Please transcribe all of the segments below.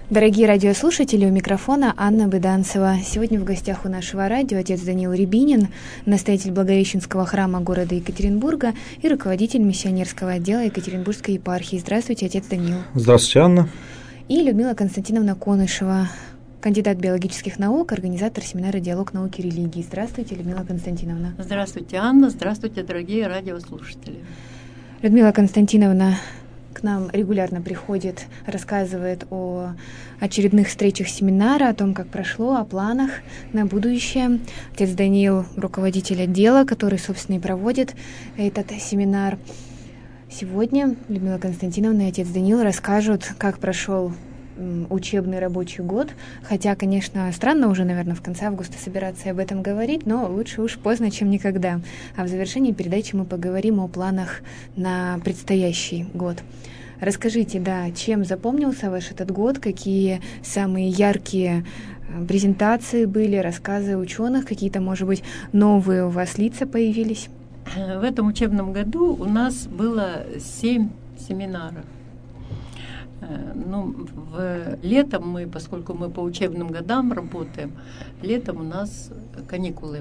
Дорогие радиослушатели, у микрофона Анна Быданцева. Сегодня в гостях у нашего радио отец Даниил Рябинин, настоятель Благовещенского храма города Екатеринбурга и руководитель миссионерского отдела Екатеринбургской епархии. Здравствуйте, отец Даниил. Здравствуйте, Анна. И Людмила Константиновна Конышева, кандидат биологических наук, организатор семинара «Диалог науки и религии». Здравствуйте, Людмила Константиновна. Здравствуйте, Анна. Здравствуйте, дорогие радиослушатели. Людмила Константиновна к нам регулярно приходит, рассказывает о очередных встречах семинара, о том, как прошло, о планах на будущее. Отец Даниил — руководитель отдела, который, собственно, и проводит этот семинар. Сегодня Людмила Константиновна и отец Даниил расскажут, как прошел учебный рабочий год, хотя, конечно, странно уже, наверное, в конце августа собираться и об этом говорить, но лучше уж поздно, чем никогда. А в завершении передачи мы поговорим о планах на предстоящий год. Расскажите, чем запомнился ваш этот год, какие самые яркие презентации были, рассказы ученых, какие-то, может быть, новые у вас лица появились? В этом учебном году у нас было 7 семинаров. Летом мы, поскольку мы по учебным годам работаем, летом у нас каникулы.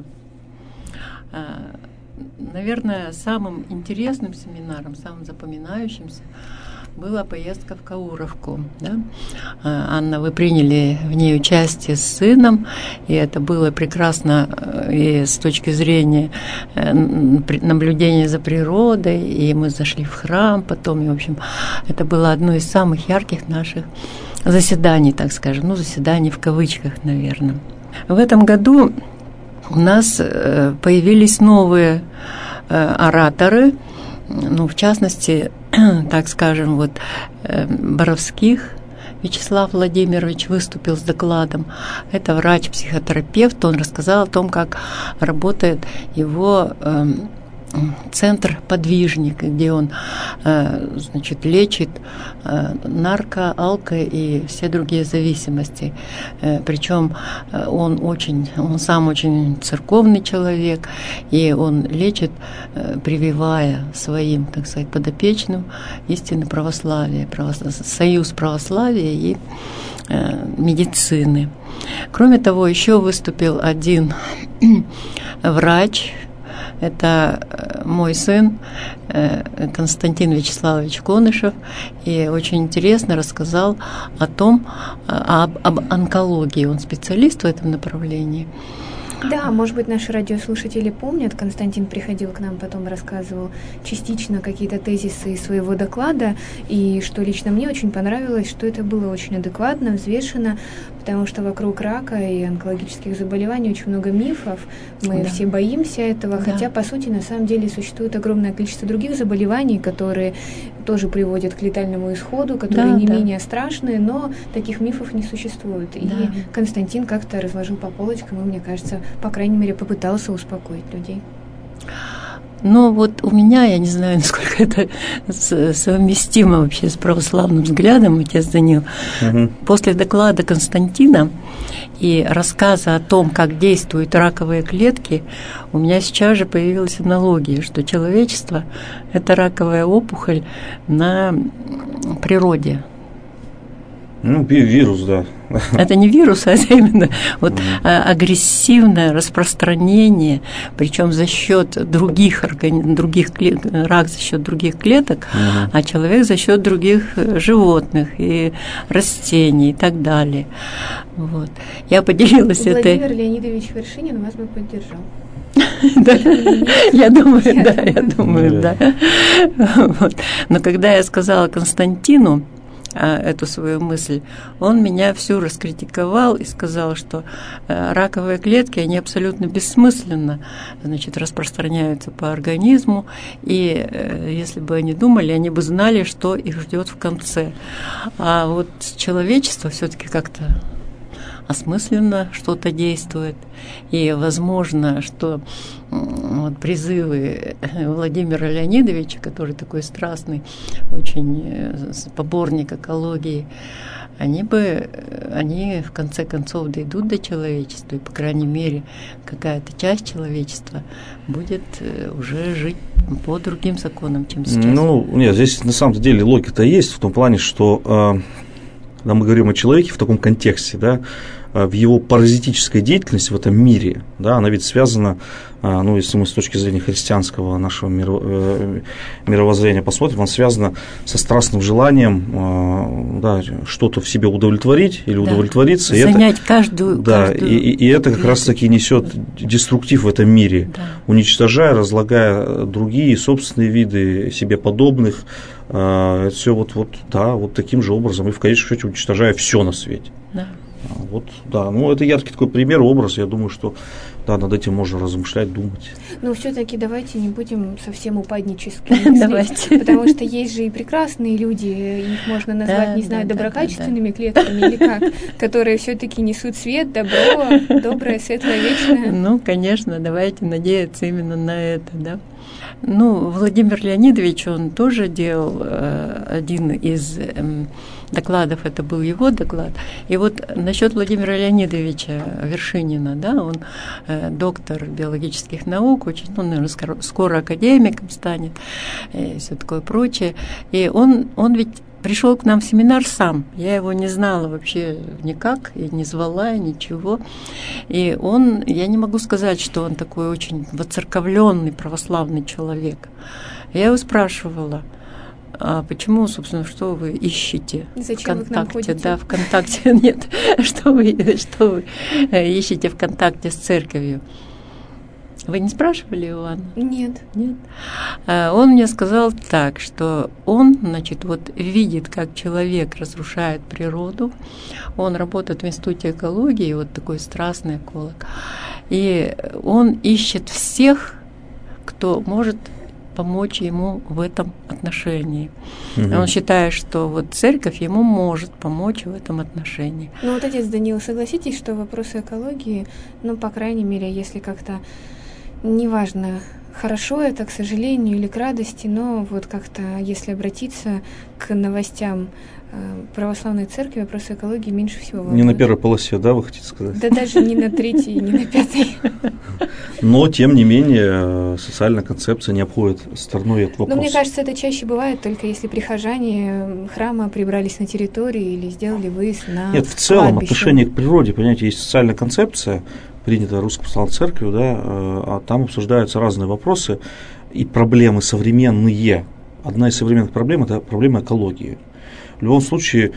Наверное, самым интересным семинаром, самым запоминающимся была поездка в Кауровку. Да? Анна, вы приняли в ней участие с сыном, и это было прекрасно и с точки зрения наблюдения за природой, и мы зашли в храм потом, и, в общем, это было одно из самых ярких наших заседаний, так скажем, заседаний в кавычках, наверное. В этом году у нас появились новые ораторы, в частности, так скажем, Боровских Вячеслав Владимирович выступил с докладом. Это врач-психотерапевт, он рассказал о том, как работает его центр «Подвижник», где он лечит нарко-, алко- и все другие зависимости. Причем он сам очень церковный человек, и он лечит, прививая своим, так сказать, подопечным истины православия, союз православия и медицины. Кроме того, еще выступил один врач. Это мой сын Константин Вячеславович Конышев, и очень интересно рассказал об онкологии. Он специалист в этом направлении. Да, может быть, наши радиослушатели помнят, Константин приходил к нам, потом рассказывал частично какие-то тезисы из своего доклада, и что лично мне очень понравилось, что это было очень адекватно, взвешенно, потому что вокруг рака и онкологических заболеваний очень много мифов, мы все боимся этого, хотя, по сути, на самом деле существует огромное количество других заболеваний, которые тоже приводят к летальному исходу, которые не менее страшные, но таких мифов не существует. И Константин как-то разложил по полочкам, и, мне кажется, по крайней мере, попытался успокоить людей. У меня, я не знаю, насколько это совместимо вообще с православным взглядом, отец Даниил. После доклада Константина и рассказа о том, как действуют раковые клетки, у меня сейчас же появилась аналогия, что человечество – это раковая опухоль на природе. Вирус, да. Это не вирус, а это именно агрессивное распространение, причем за счет рак за счет других клеток, а человек за счет других животных и растений и так далее. Я поделилась этой. Владимир Леонидович Вершинин вас бы поддержал. Я думаю, да. Но когда я сказала Константину эту свою мысль, он меня всю раскритиковал и сказал, что раковые клетки, они абсолютно бессмысленно, распространяются по организму, и если бы они думали, они бы знали, что их ждет в конце. А человечество все-таки как-то осмысленно что-то действует, и возможно, что призывы Владимира Леонидовича, который такой страстный, очень поборник экологии, они в конце концов дойдут до человечества, и, по крайней мере, какая-то часть человечества будет уже жить по другим законам, чем сейчас. Нет, здесь на самом деле логика-то есть в том плане, что когда мы говорим о человеке в таком контексте, да, в его паразитической деятельности в этом мире, да, она ведь связана, ну, если мы с точки зрения христианского нашего мировоззрения посмотрим, она связана со страстным желанием, да, что-то в себе удовлетворить или удовлетвориться. Да, занять каждую. Да, и это как раз-таки несет деструктив в этом мире, да. Уничтожая, разлагая другие собственные виды себе подобных. Это все вот таким же образом, и в конечном счете уничтожая все на свете. Да. Вот, да, ну это яркий такой пример, образ, я думаю, что да, над этим можно размышлять, думать. Но все-таки давайте не будем совсем упаднически мыслить, потому что есть же и прекрасные люди, их можно назвать, не знаю, доброкачественными клетками или как, которые все-таки несут свет, добро, доброе, светлое, вечное. Ну, конечно, давайте надеяться именно на это, да. Ну, Владимир Леонидович, он тоже делал один из докладов, это был его доклад. И вот насчет Владимира Леонидовича Вершинина, да, он доктор биологических наук, очень, ну, наверное, скоро академиком станет, и все такое прочее. И он ведь пришел к нам в семинар сам. Я его не знала вообще никак, и не звала, и ничего. И я не могу сказать, что он такой очень воцерковленный православный человек. Я его спрашивала, а почему, собственно, что вы ищете Зачем ВКонтакте? Да, ВКонтакте нет. Что вы ищете ВКонтакте с церковью? Вы не спрашивали его, Анна? Нет. Нет. Он мне сказал так, что он, значит, вот видит, как человек разрушает природу. Он работает в Институте экологии, вот такой страстный эколог. И он ищет всех, кто может помочь ему в этом отношении. Он считает, что вот церковь ему может помочь в этом отношении. Ну вот, отец Даниил, согласитесь, что вопросы экологии, ну, по крайней мере, если как-то, неважно, хорошо это, к сожалению, или к радости, но вот как-то, если обратиться к новостям православной церкви, вопросы экологии меньше всего волнуют. Не на первой полосе, да, вы хотите сказать? Да даже не на третьей, не на пятой. Но, тем не менее, социальная концепция не обходит стороной этот вопрос. Но мне кажется, это чаще бывает только если прихожане храма прибрались на территории или сделали выезд на Нет, в целом кладбище. Отношение к природе, понимаете, есть социальная концепция, принятая Русской Православной Церковью, да, а там обсуждаются разные вопросы и проблемы современные. Одна из современных проблем – это проблема экологии. В любом случае,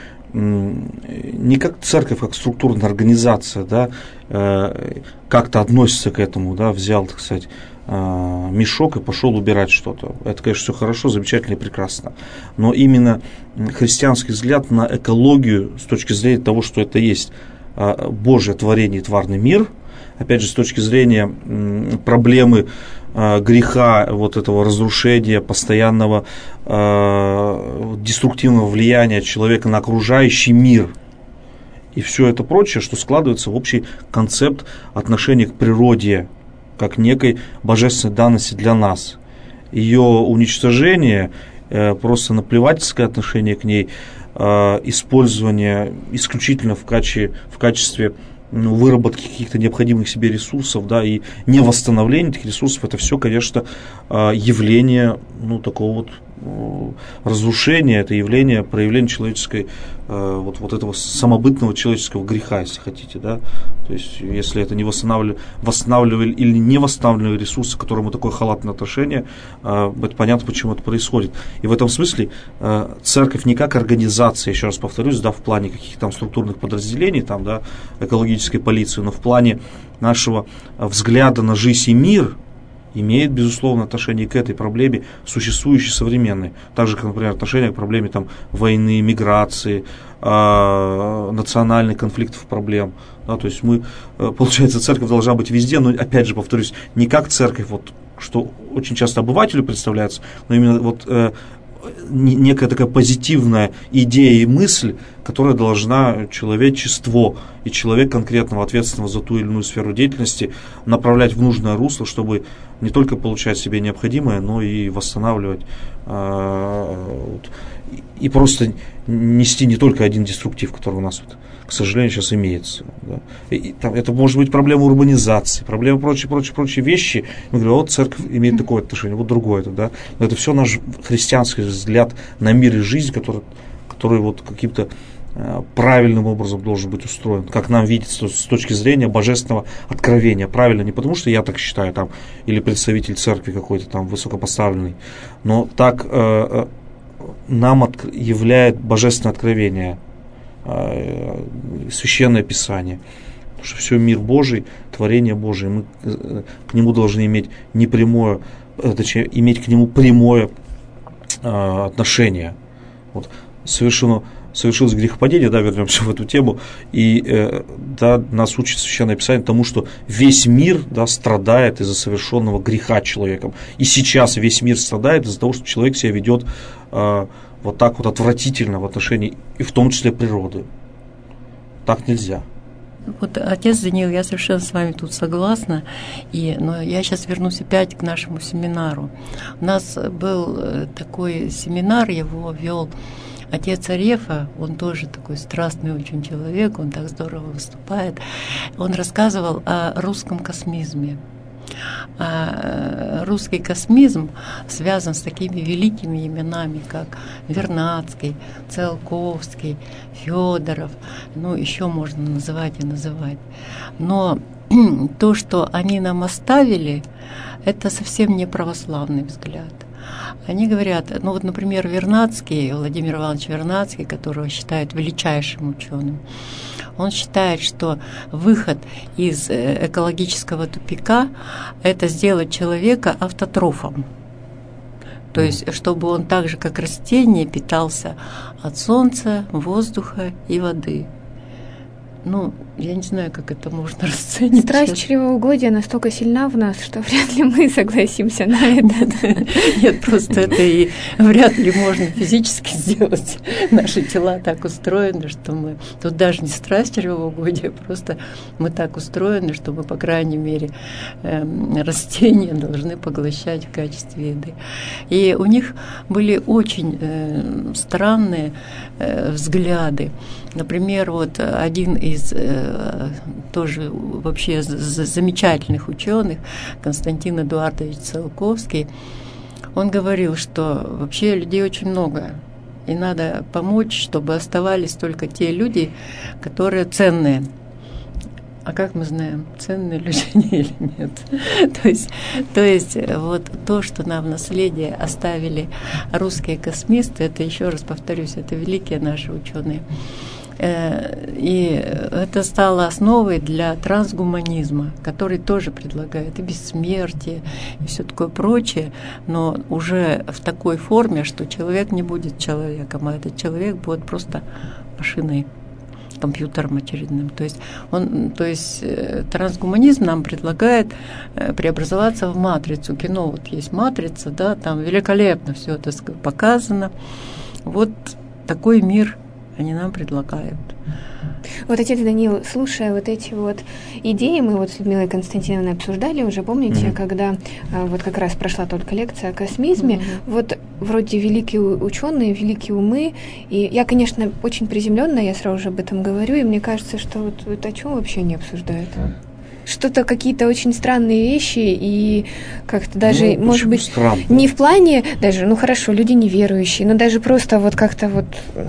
не как церковь, как структурная организация, да, как-то относится к этому, да, взял, так сказать, мешок и пошел убирать что-то. Это, конечно, все хорошо, замечательно и прекрасно. Но именно христианский взгляд на экологию с точки зрения того, что это есть Божье творение и тварный мир, опять же, с точки зрения проблемы греха, вот этого разрушения, постоянного деструктивного влияния человека на окружающий мир и все это прочее, что складывается в общий концепт отношения к природе как некой божественной данности для нас. Ее уничтожение, просто наплевательское отношение к ней, использование исключительно в качестве выработки каких-то необходимых себе ресурсов, да, и не восстановление этих ресурсов, это все, конечно, явление, такого вот разрушения, это явление, проявление человеческой, вот этого самобытного человеческого греха, если хотите, да, то есть, если это не восстанавливали или не восстанавливали ресурсы, к которым такое халатное отношение, это понятно, почему это происходит. И в этом смысле церковь не как организация, еще раз повторюсь, да, в плане каких-то там структурных подразделений, там, да, экологической полиции, но в плане нашего взгляда на жизнь и мир имеет, безусловно, отношение к этой проблеме, существующей современной. Так же, как, например, отношение к проблеме там, войны, миграции, национальных конфликтов, проблем. Да, то есть получается, церковь должна быть везде, но, опять же, повторюсь, не как церковь, вот, что очень часто обывателю представляется, но именно вот некая такая позитивная идея и мысль, которая должна человечество и человек конкретного, ответственного за ту или иную сферу деятельности направлять в нужное русло, чтобы не только получать себе необходимое, но и восстанавливать и просто нести не только один деструктив, который у нас, к сожалению, сейчас имеется. Да. Это может быть проблема урбанизации, проблема прочие вещи. Мы говорим, вот церковь имеет такое отношение, вот другое. Да. Но это все наш христианский взгляд на мир и жизнь, который вот каким-то правильным образом должен быть устроен, как нам видится с точки зрения божественного откровения. Правильно, не потому что я так считаю, там, или представитель церкви какой-то там высокопоставленный, но так нам являет божественное откровение, Священное Писание. Потому что все мир Божий, творение Божие, мы к нему должны иметь непрямое, точнее, иметь к нему прямое отношение. Вот, совершилось грехопадение, да, вернемся в эту тему, и да, нас учит Священное Писание тому, что весь мир, да, страдает из-за совершенного греха человеком. И сейчас весь мир страдает из-за того, что человек себя ведет вот так вот отвратительно в отношении, и в том числе природы. Так нельзя. Вот, отец Даниил, я совершенно с вами тут согласна, но я сейчас вернусь опять к нашему семинару. У нас был такой семинар, его вел отец Арефа, он тоже такой страстный очень человек, он так здорово выступает. Он рассказывал о русском космизме. А русский космизм связан с такими великими именами, как Вернадский, Циолковский, Федоров, ну, еще можно называть и называть. Но то, что они нам оставили, это совсем не православный взгляд. Они говорят, ну вот, например, Вернадский, Владимир Иванович Вернадский, которого считают величайшим ученым, он считает, что выход из экологического тупика – это сделать человека автотрофом. То есть, чтобы он так же, как растение, питался от солнца, воздуха и воды. Ну, я не знаю, как это можно расценить. Страсть чревоугодия настолько сильна в нас, что вряд ли мы согласимся на это. Нет, просто это и вряд ли можно физически сделать. Наши тела так устроены, что мы... Тут даже не страсть чревоугодия, просто мы так устроены, что мы, по крайней мере, растения должны поглощать в качестве еды. И у них были очень странные взгляды. Например, вот один из тоже вообще замечательных ученых, Константин Эдуардович Циолковский, он говорил, что вообще людей очень много, и надо помочь, чтобы оставались только те люди, которые ценные. А как мы знаем, ценные люди или нет? То есть вот то, что нам в наследие оставили русские космисты, это, еще раз повторюсь, это великие наши ученые. И это стало основой для трансгуманизма, который тоже предлагает и бессмертие, и все такое прочее, но уже в такой форме, что человек не будет человеком, а этот человек будет просто машиной, компьютером очередным. То есть трансгуманизм нам предлагает преобразоваться в матрицу. Кино вот есть матрица, да, там великолепно все это показано. Вот такой мир они нам предлагают. Вот, отец Даниил, слушая вот эти вот идеи, мы вот с Людмилой Константиновной обсуждали уже, помните, когда вот как раз прошла только лекция о космизме, вот вроде великие ученые, великие умы, и я, конечно, очень приземленная, я сразу же об этом говорю, и мне кажется, что вот о чем вообще не обсуждают. Что-то, какие-то очень странные вещи, и как-то даже, может быть, странно? Не в плане даже, ну хорошо, люди неверующие, но даже просто вот как-то вот...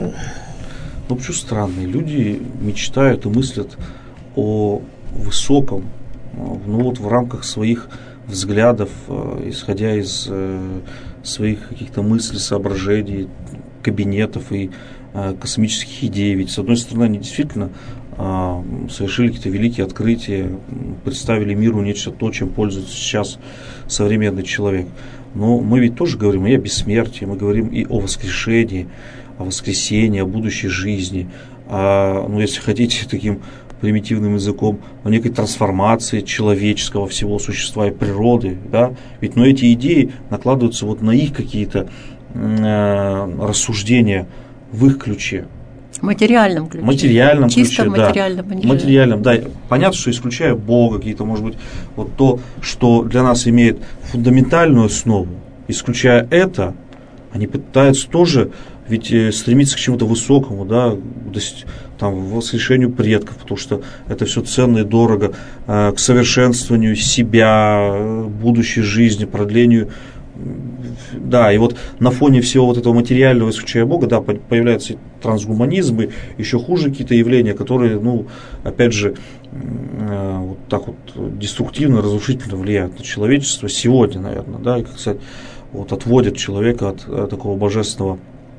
Ну, почему странные? Люди мечтают и мыслят о высоком, ну вот в рамках своих взглядов, исходя из своих каких-то мыслей, соображений, кабинетов и космических идей. Ведь, с одной стороны, они действительно совершили какие-то великие открытия, представили миру нечто то, чем пользуется сейчас современный человек. Но мы ведь тоже говорим и о бессмертии, мы говорим и о воскрешении, о воскресении, о будущей жизни, ну, если хотите, таким примитивным языком, о некой трансформации человеческого всего существа и природы, да, ведь, но эти идеи накладываются вот на их какие-то рассуждения в их ключе. Материальном ключе. Материальном чисто ключе, материальном, да. Материальном, да. Понятно, что исключая Бога, какие-то, может быть, вот то, что для нас имеет фундаментальную основу, исключая это, они пытаются тоже ведь стремиться к чему-то высокому, да, там, к воскрешению предков, потому что это все ценно и дорого, к совершенствованию себя, будущей жизни, продлению да, и вот на фоне всего вот этого материального, исключая Бога, да, появляются трансгуманизм и еще хуже какие-то явления, которые, ну, опять же, вот так вот деструктивно, разрушительно влияют на человечество сегодня, наверное, да, и, как сказать, вот отводят человека от такого божественного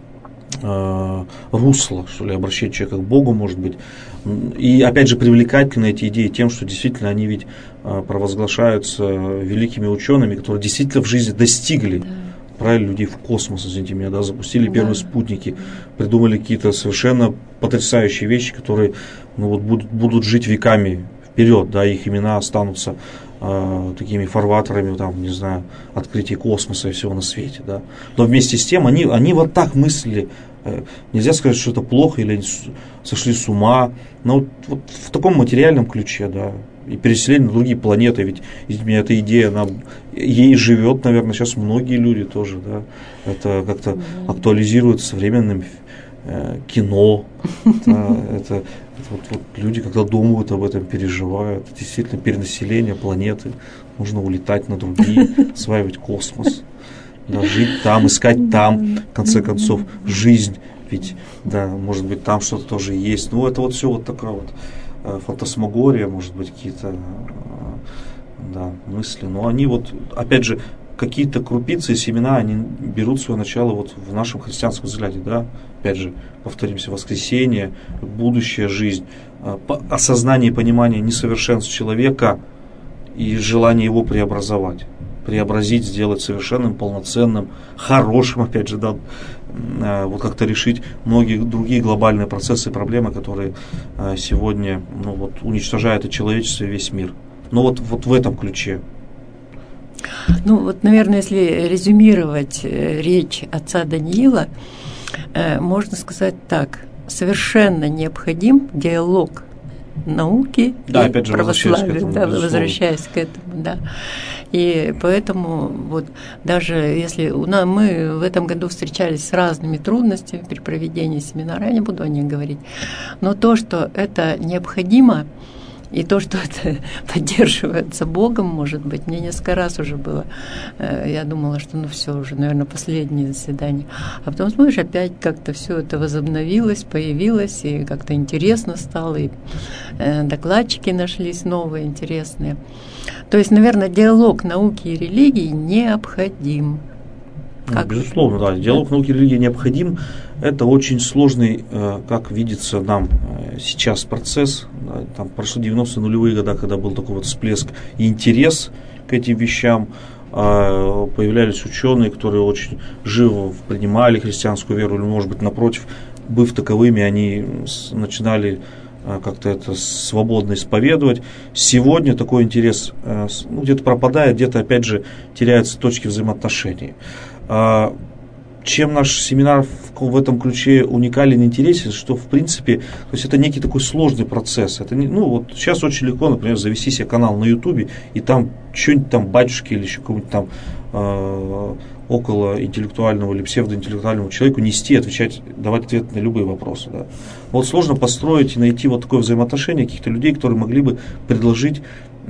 русла, что ли, обращение человека к Богу, может быть. И, опять же, привлекательны эти идеи тем, что действительно они ведь провозглашаются великими учеными, которые действительно в жизни достигли, отправили людей в космос, извините меня, да, запустили первые спутники, придумали какие-то совершенно потрясающие вещи, которые, ну, вот будут жить веками вперед, да, их имена останутся такими фарватерами, там, не знаю, открытия космоса и всего на свете, да. Но вместе с тем они вот так мыслили. Нельзя сказать, что это плохо или они сошли с ума, но вот в таком материальном ключе, да, и переселение на другие планеты, ведь эта идея, она ей живет, наверное, сейчас многие люди тоже, да, это как-то актуализирует современным кино, да, это вот люди, когда думают об этом, переживают, действительно перенаселение планеты, нужно улетать на другие, осваивать космос, да, жить там, искать там, в конце концов, жизнь, ведь, да, может быть, там что-то тоже есть, ну, это вот все вот такая вот фантасмагория, может быть, какие-то, да, мысли, но они вот, опять же, какие-то крупицы, семена, они берут свое начало вот в нашем христианском взгляде, да, опять же, повторимся, воскресение, будущая жизнь, осознание и понимание несовершенства человека и желание его преобразить, сделать совершенным, полноценным, хорошим, опять же, да, вот как-то решить многие другие глобальные процессы и проблемы, которые сегодня, ну, вот, уничтожают и человечество, и весь мир. Но вот в этом ключе. Ну, вот, наверное, если резюмировать речь отца Даниила, можно сказать так: совершенно необходим диалог науки, да, и опять же, православия, возвращаясь к этому, да. И поэтому вот даже если мы в этом году встречались с разными трудностями при проведении семинара, я не буду о них говорить, но то, что это необходимо, и то, что это поддерживается Богом, может быть, мне несколько раз уже было, я думала, что ну все, уже, наверное, последнее заседание. А потом, смотришь, опять как-то все это возобновилось, появилось, и как-то интересно стало, и докладчики нашлись новые, интересные. То есть, наверное, диалог науки и религии необходим. Как? Безусловно, да. Диалог науки и религии необходим. Это очень сложный, как видится нам сейчас, процесс. Да, там прошли 90-е нулевые годы, когда был такой вот всплеск и интерес к этим вещам. Появлялись ученые, которые очень живо принимали христианскую веру, или, может быть, напротив, быв таковыми, они начинали как-то это свободно исповедовать. Сегодня такой интерес где-то пропадает, где-то, опять же, теряются точки взаимоотношений. Чем наш семинар в этом ключе уникален и интересен, что, в принципе, то есть это некий такой сложный процесс. Это не, ну, вот сейчас очень легко, например, завести себе канал на Ютубе, и там что-нибудь там батюшки или еще какому-нибудь там около интеллектуального или псевдоинтеллектуальному человеку нести, отвечать, давать ответ на любые вопросы. Да. Вот сложно построить и найти вот такое взаимоотношение каких-то людей, которые могли бы предложить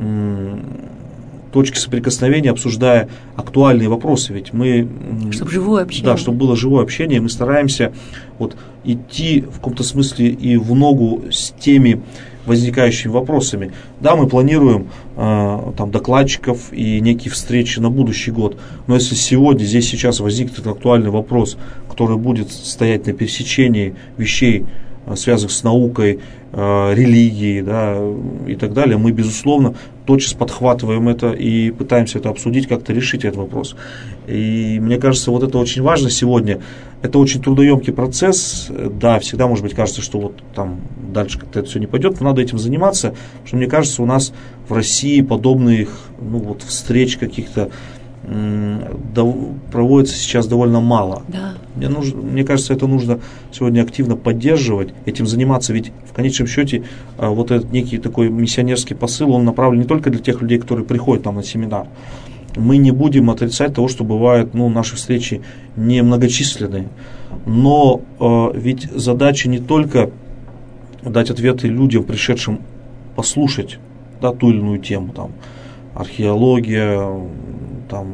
точки соприкосновения, обсуждая актуальные вопросы. Ведь мы... Чтобы живое общение. Да, чтобы было живое общение. Мы стараемся вот идти в каком-то смысле и в ногу с теми возникающими вопросами. Да, мы планируем там докладчиков и некие встречи на будущий год. Но если сегодня, здесь, сейчас возникнет актуальный вопрос, который будет стоять на пересечении вещей, связанных с наукой, религией, да, и так далее, мы, безусловно, тотчас подхватываем это и пытаемся это обсудить, как-то решить этот вопрос. И мне кажется, вот это очень важно сегодня. Это очень трудоемкий процесс. Да, всегда, может быть, кажется, что вот там дальше как-то это все не пойдет, но надо этим заниматься, потому что, мне кажется, у нас в России подобных, ну, вот, встреч каких-то проводится сейчас довольно мало. Да. Мне кажется, это нужно сегодня активно поддерживать, этим заниматься, ведь в конечном счете вот этот некий такой миссионерский посыл, он направлен не только для тех людей, которые приходят нам на семинар. Мы не будем отрицать того, что бывают, ну, наши встречи немногочисленные, но ведь задача не только дать ответы людям, пришедшим послушать, да, ту или иную тему, там, археология, там,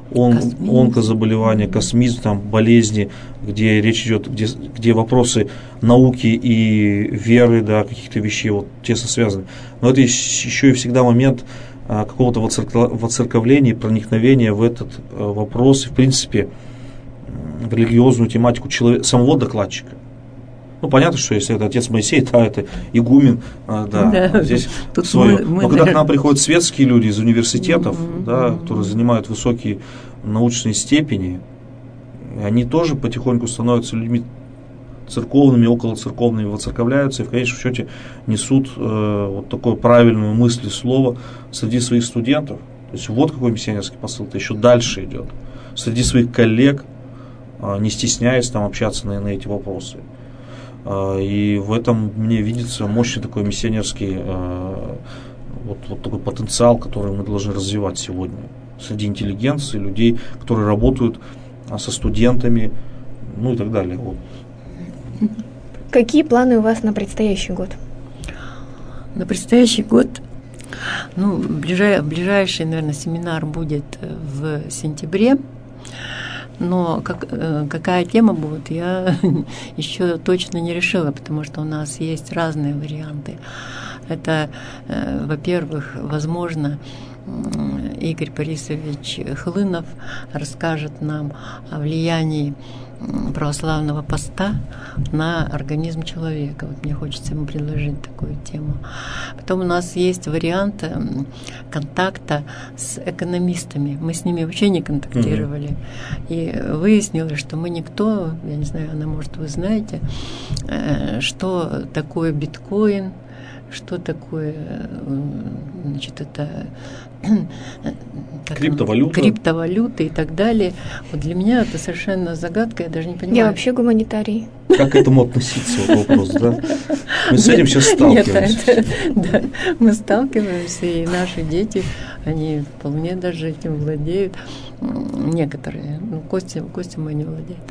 онкозаболевания, космизм, там, болезни, где речь идет, где вопросы науки и веры, да, каких-то вещей вот, тесно связаны. Но это еще и всегда момент какого-то воцерковления, проникновения в этот вопрос, и, в принципе, в религиозную тематику самого докладчика. Ну, понятно, что если это отец Моисей, да, это игумен, да, здесь свое. Но когда к нам приходят светские люди из университетов, да, которые занимают высокие научные степени, они тоже потихоньку становятся людьми церковными, околоцерковными, воцерковляются и в конечном счете несут вот такую правильную мысль и слово среди своих студентов. То есть вот какой миссионерский посыл, это еще дальше идет. Среди своих коллег, не стесняясь там общаться на эти вопросы. И в этом мне видится мощный такой миссионерский вот такой потенциал, который мы должны развивать сегодня среди интеллигенции, людей, которые работают со студентами, ну и так далее. Вот. Какие планы у вас на предстоящий год? На предстоящий год, ну, ближайший, наверное, семинар будет в сентябре. Но какая тема будет, я еще точно не решила, потому что у нас есть разные варианты. Это, во-первых, возможно, Игорь Борисович Хлынов расскажет нам о влиянии православного поста на организм человека. Вот мне хочется ему предложить такую тему. Потом у нас есть вариант контакта с экономистами. Мы с ними вообще не контактировали. И выяснилось, что мы никто, я не знаю, Анна, может, вы знаете, что такое биткоин, что такое, значит, это криптовалюта и так далее. Вот для меня это совершенно загадка, я даже не понимаю. Я вообще гуманитарий. Как к этому относиться, вот вопрос, да? Мы с этим сейчас сталкиваемся. Да, мы сталкиваемся, и наши дети, они вполне даже этим владеют. Некоторые, ну, Костя мой не владеет.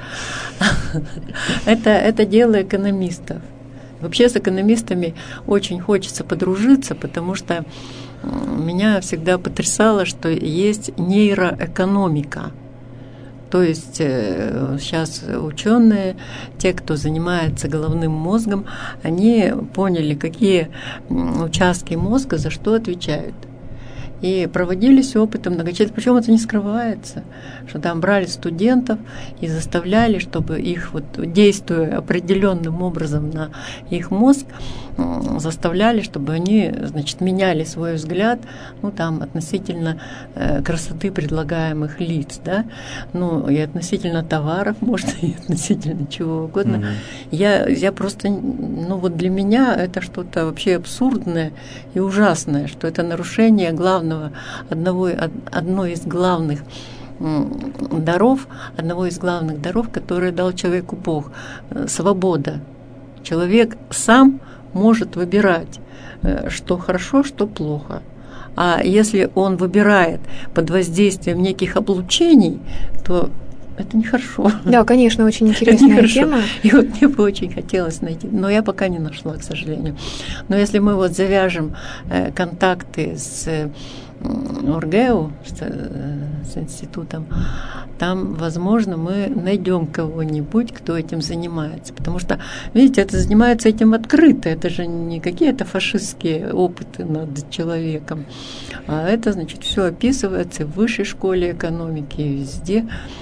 Это дело экономистов. Вообще с экономистами очень хочется подружиться, потому что меня всегда потрясало, что есть нейроэкономика. То есть сейчас ученые, те, кто занимается головным мозгом, они поняли, какие участки мозга за что отвечают. И проводились опыты многочисленные, причем это не скрывается, что там брали студентов и заставляли, чтобы их, вот, действуя определенным образом на их мозг, заставляли, чтобы они, значит, меняли свой взгляд, ну, там, относительно красоты предлагаемых лиц, да, ну, и относительно товаров, может, и относительно чего угодно. Я просто, ну, вот для меня это что-то вообще абсурдное и ужасное, что это нарушение одной из главных даров, которые дал человеку Бог – свобода. Человек сам может выбирать, что хорошо, что плохо. А если он выбирает под воздействием неких облучений, то это нехорошо. Да, конечно, очень интересная тема. И вот мне бы очень хотелось найти, но я пока не нашла, к сожалению. Но если мы вот завяжем контакты с ОРГЭУ, с институтом, там, возможно, мы найдем кого-нибудь, кто этим занимается. Потому что, видите, это занимается этим открыто. Это же не какие-то фашистские опыты над человеком. А это, значит, все описывается в высшей школе экономики и везде.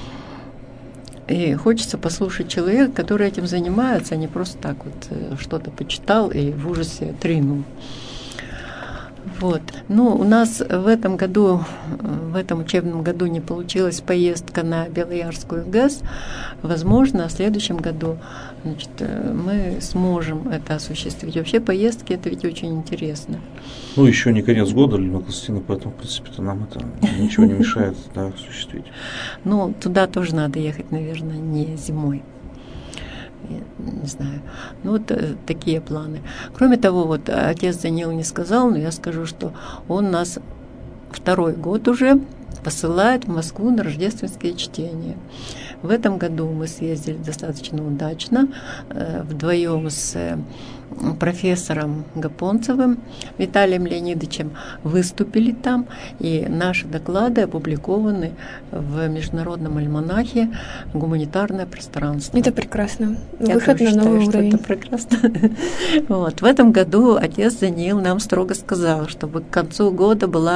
И хочется послушать человека, который этим занимается, а не просто так вот что-то почитал и в ужасе отринул. Вот. Ну, у нас в этом учебном году не получилась поездка на Белоярскую ГЭС. Возможно, в следующем году, значит, мы сможем это осуществить. Вообще поездки – это ведь очень интересно. Ну, еще не конец года, Людмила Константиновна, поэтому, в принципе, нам это ничего не мешает осуществить. Ну, туда тоже надо ехать, наверное, не зимой. Не знаю. Ну, вот такие планы. Кроме того, вот отец Даниил не сказал, но я скажу, что он нас второй год уже посылает в Москву на рождественские чтения. В этом году мы съездили достаточно удачно, вдвоем с профессором Гапонцевым Виталием Леонидовичем выступили там, и наши доклады опубликованы в международном альманахе «Гуманитарное пространство». Это прекрасно. Выход на новый уровень. Это прекрасно. Вот. В этом году отец Даниил нам строго сказал, чтобы к концу года был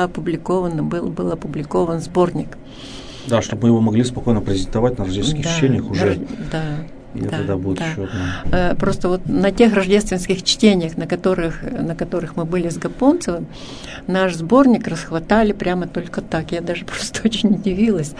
опубликован сборник. Да, чтобы мы его могли спокойно презентовать на рождественских чтениях уже. Да. И тогда будет еще одно. Просто вот на тех рождественских чтениях, на которых мы были с Гапонцевым, наш сборник расхватали прямо только так. Я даже просто очень удивилась.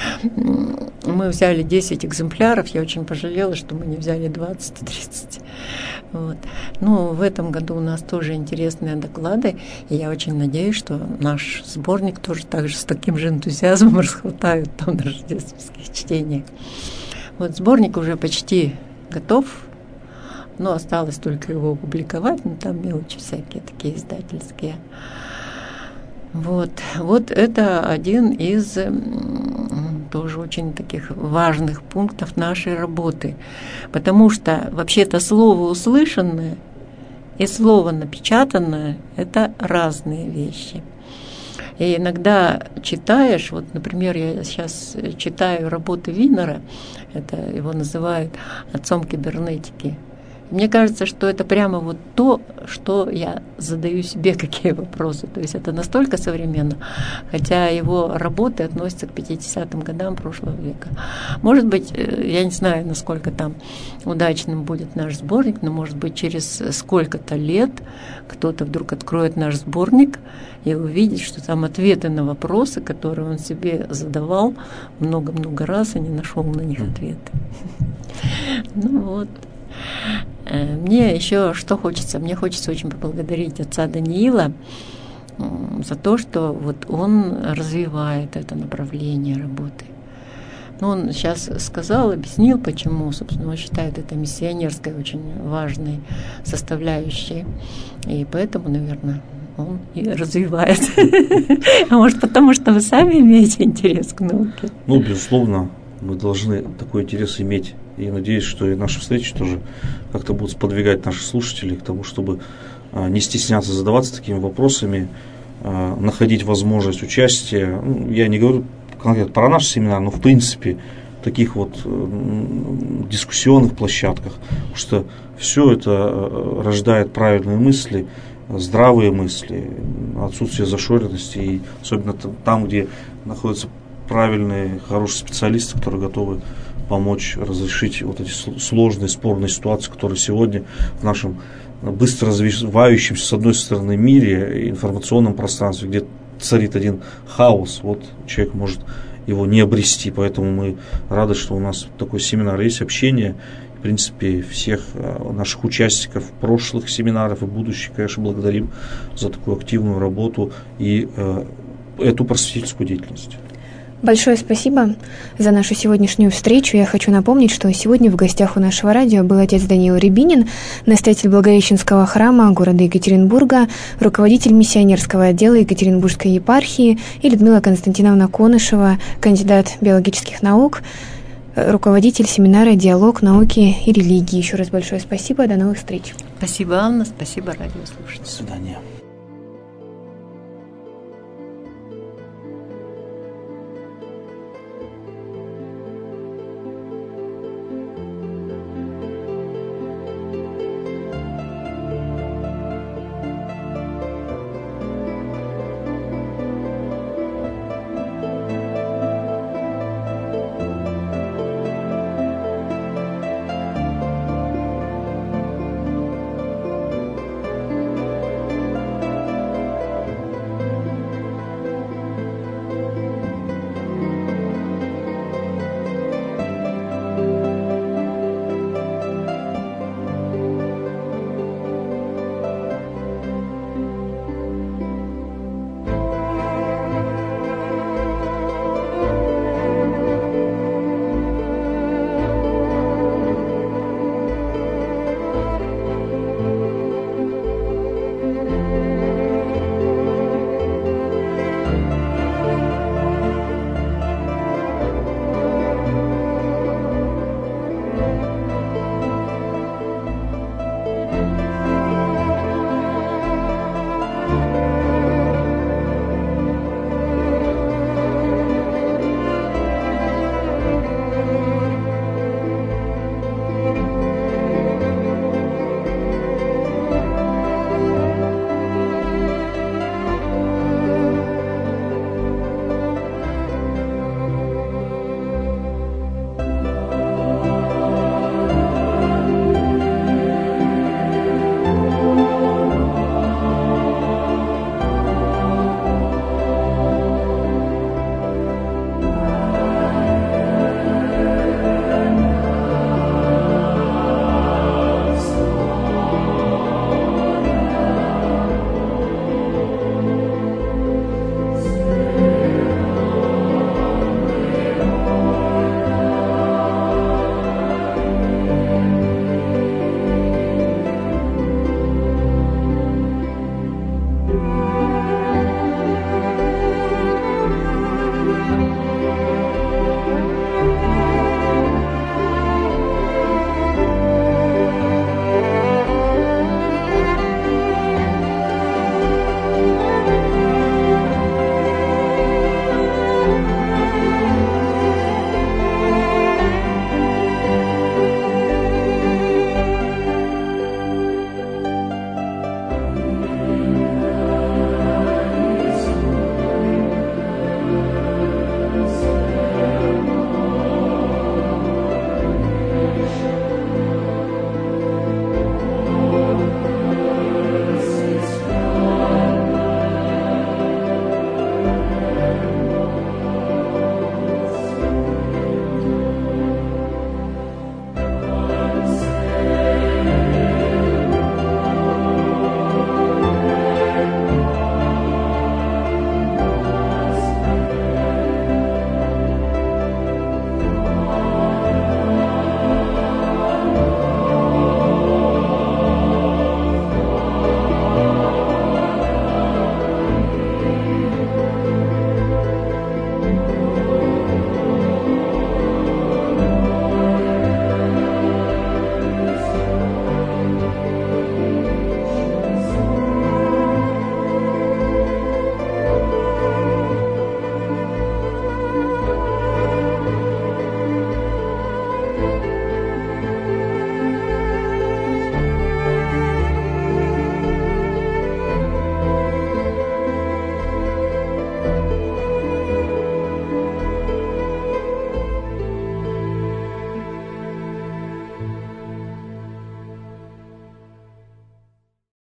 Мы взяли 10 экземпляров, я очень пожалела, что мы не взяли 20-30. Вот. Ну, в этом году у нас тоже интересные доклады, и я очень надеюсь, что наш сборник тоже так же с таким же энтузиазмом расхватают там на рождественских чтениях. Вот сборник уже почти готов, но осталось только его опубликовать, но там мелочи всякие такие издательские. Вот это один из тоже очень таких важных пунктов нашей работы, потому что вообще-то слово услышанное и слово напечатанное – это разные вещи. И иногда читаешь, вот, например, я сейчас читаю работы Винера, это его называют отцом кибернетики. Мне кажется, что это прямо вот то, что я задаю себе, какие вопросы. То есть это настолько современно, хотя его работы относятся к 50-м годам прошлого века. Может быть, я не знаю, насколько там удачным будет наш сборник, но, может быть, через сколько-то лет кто-то вдруг откроет наш сборник и увидит, что там ответы на вопросы, которые он себе задавал много-много раз и не нашел на них ответы. Ну вот. Мне еще что хочется? Мне хочется очень поблагодарить отца Даниила за то, что вот он развивает это направление работы. Ну, он сейчас сказал, объяснил, почему, собственно, он считает это миссионерской очень важной составляющей. И поэтому, наверное, он и развивает. А может, потому что вы сами имеете интерес к науке? Ну, безусловно, мы должны такой интерес иметь. И надеюсь, что и наши встречи тоже как-то будут сподвигать наших слушателей к тому, чтобы не стесняться задаваться такими вопросами, находить возможность участия. Ну, я не говорю конкретно про наш семинар, но в принципе в таких вот дискуссионных площадках, потому что все это рождает правильные мысли, здравые мысли, отсутствие зашоренности, и особенно там, где находятся правильные, хорошие специалисты, которые готовы помочь разрешить вот эти сложные, спорные ситуации, которые сегодня в нашем быстро развивающемся, с одной стороны, мире, информационном пространстве, где царит один хаос, вот человек может его не обрести. Поэтому мы рады, что у нас такой семинар есть, общение. В принципе, всех наших участников прошлых семинаров и будущих, конечно, благодарим за такую активную работу и эту просветительскую деятельность. Большое спасибо за нашу сегодняшнюю встречу. Я хочу напомнить, что сегодня в гостях у нашего радио был отец Даниил Рябинин, настоятель Благовещенского храма города Екатеринбурга, руководитель миссионерского отдела Екатеринбургской епархии, и Людмила Константиновна Конышева, кандидат биологических наук, руководитель семинара «Диалог науки и религии». Еще раз большое спасибо. До новых встреч. Спасибо, Анна. Спасибо, радиослушатели. До свидания.